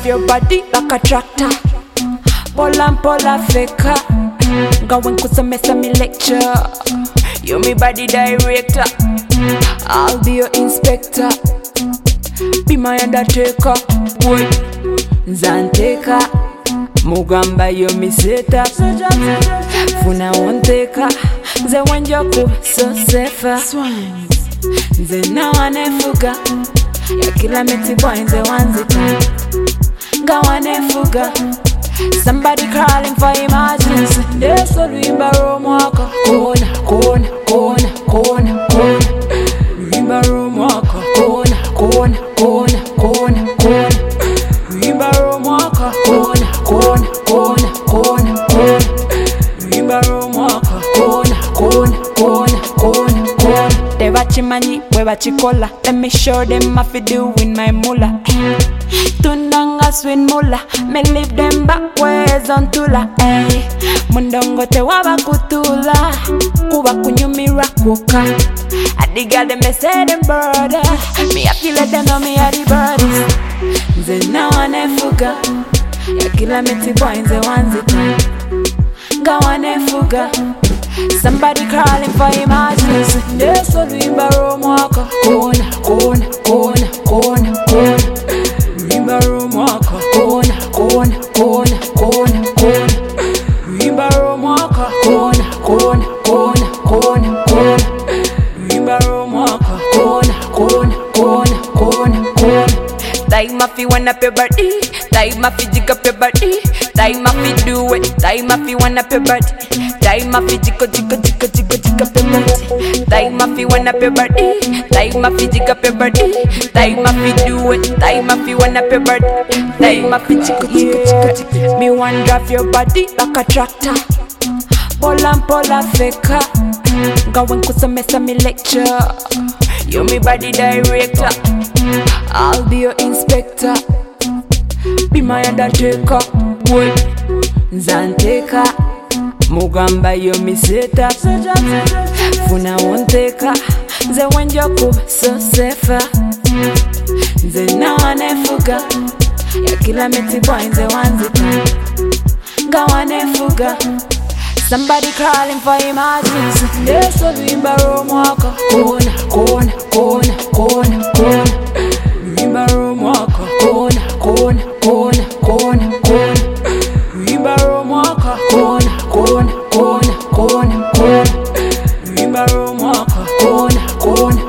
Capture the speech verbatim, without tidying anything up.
your body like a tractor. Pola pola faker. Going kusomesa me lecture. You me body director. I'll be your inspector. Be my undertaker. Boy, Zanteka. Mugamba yo me seta. Funa wonteka. Ze wenjoku so safer. Ze na wanefuga. Ya kila meti boy nze wanzita. Nga wanefuga. Somebody calling for emergency. There's a Rimba Romwaka. Kona, kona, kona, kona, kona. Rimba Romwaka. Kona, kona, kona, kona, kona. Rimba Romwaka. Kona, kona, kona, kona, kona. Rimba Romwaka. Kona, kona, kona, kona, kona. They wachimanyi, we wachikola. Let me show them what I do in my mula. Tunanga swin mula, me leave them back ways on tula. Ay, mundongo te waba kutula, kuba kunyumira kuka. Adiga them me say them brother, me a killer them know me a the birdies. Nze na wanefuga, ya kila meti boy nze wanzita. Nga wanefuga, somebody calling for emergency. There's a Rimba Romwaka. Kona, kona, kona, kona, kona. Rimba Romwaka. Kona, kona, kona, kona, kona. Rimba Romwaka. Kona, kona, kona, kona, kona. Rimba Romwaka. Kona, kona, kona, kona, kona. Time if you want up your body. Time if you jig up your body. Time if you do it. Time if you want up your body. Time if you jig up, jig up, jig up, jig up, jig up your body. Time if you want up your body. Time if you jig up your body. Time if you do it. Time if you want up your body. Time if you jig up, jig up, jig up, jig up. Me want drive your body like a tractor. Pola pola faker. Going kusomesa me lecture. You me body director. I'll be your inspector. Be my undertaker. Boy, Zanteka. Mugamba yo me seta. Funa wonteka. Ze wenjoku so safer. Ze na wanefuga. Ya kila meti boy nze wanzita. Nga wanefuga. Somebody calling for emergency. There's a Rimba Romwaka. Kona, kona, kona, kona, kona. Rimba Romwaka. Kona, kona, kona, kona, kona. Rimba Romwaka. Kona, kona, kona, kona, kona. Rimba Romwaka. Kona, kona.